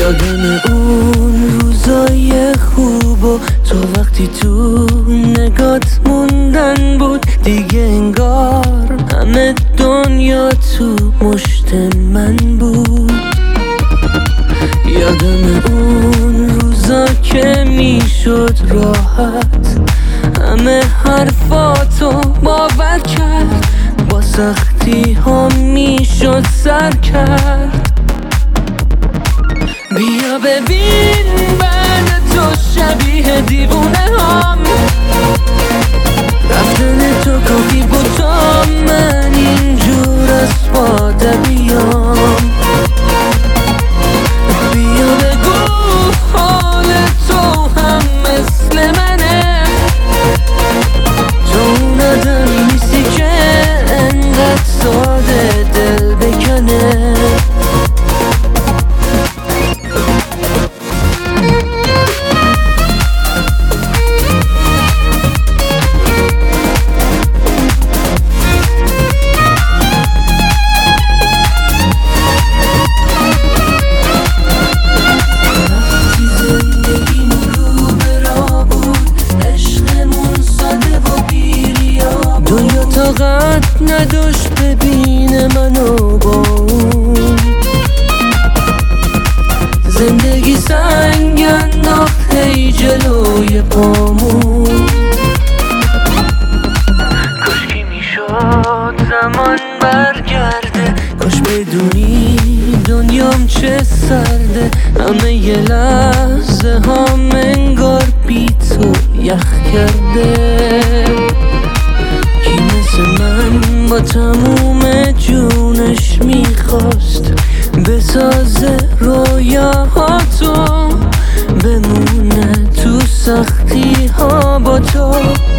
یادم اون روزای خوب و تو وقتی تو نگات موندن بود، دیگه انگار همه دنیا تو مشت من بود. یادم اون روزا که میشد راحت همه حرفاتو باور کرد، با سختی ها میشد سر کرد. بیا ببین بعد تو شبیه دیوونه هم، رفتن تو کافی بود تا من اینجور از پاده بیام. بیا بگو حال تو هم مثل منه، تو اون آدمی نیستی که انقدر ساده دل بکنه. طاقت نداشت ببینه منو با اون، زندگی سنگ انداخت هی جلوی پامون. کاش کی میشد زمان برگرده، کاش بدونی دنیام چه سرده، همه یه لحظه ها انگار بی تو یخ کرده. من با تموم جونش میخواست بسازه رویاهاتو، بمونه تو سختی ها با تو.